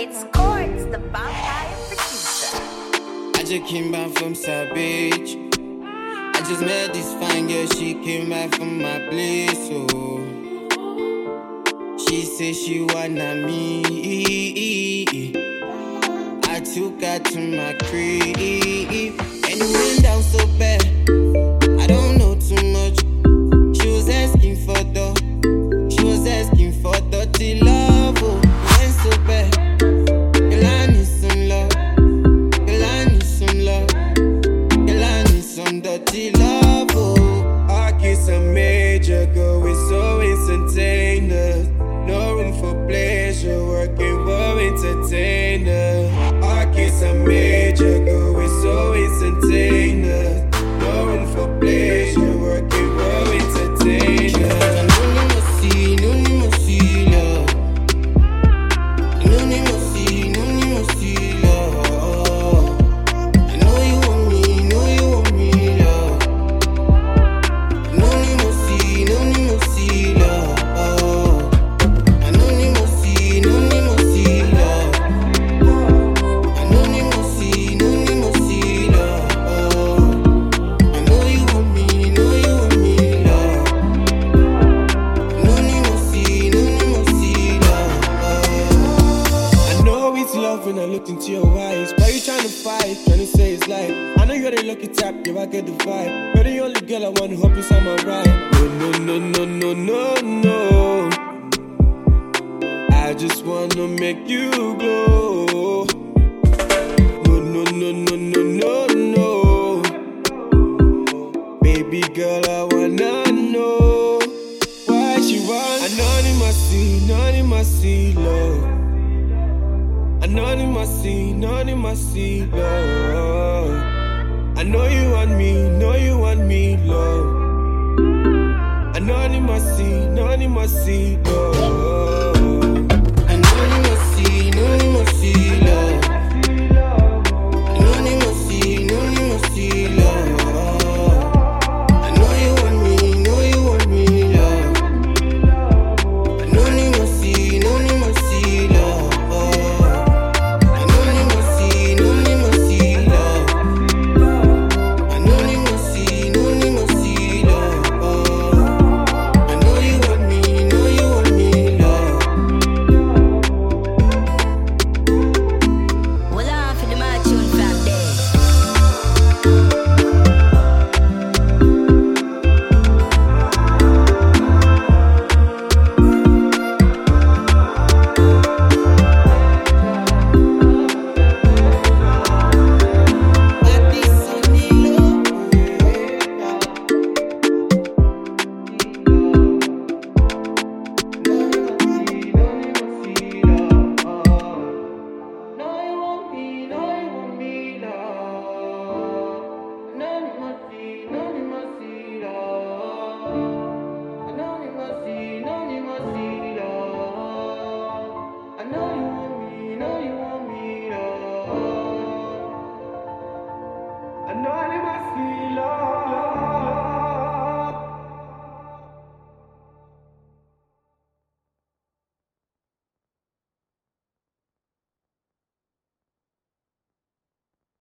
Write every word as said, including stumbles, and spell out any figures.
It's Courts, the vampire producer. I just came back from South Beach. I just met this fine girl, she came back from my place, oh. She said she wanna me. I took her to my crib, and it went down so bad. I don't know too much. She was asking for the, she was asking for dirty love, oh. It went so bad. Girl, I need some love. Girl, I need some love. Girl, I need some dirty love, oh. Our kiss a major, girl, we're so instantaneous. No room for pleasure, working for entertainer. Our kiss a major, girl, we're so instantaneous. No room for pleasure, working for entertainer. No need more see, no need more see love. No need more see, no need more see love. I know you want me, know you want me love. No need more see, no need more see love. I no need more see, no need more see love. I no need more see, no need more see love. I know you want me, know you want me love. No need more see, no need more see love. I know it's love when I looked into your eyes. Why you trying to fight? Trying to say it's life. I know you're the lucky type, yeah, I get the vibe. You're the only girl I want to hope inside my ride. No, no, no, no, no, no, no. I just wanna make you glow. No, no, no, no, no, no, no. Baby girl, I wanna know why she want anonymity, anonymity, love. Anonymity, anonymity, love. I know you want me, know you want me, love. Anonymity, anonymity, love.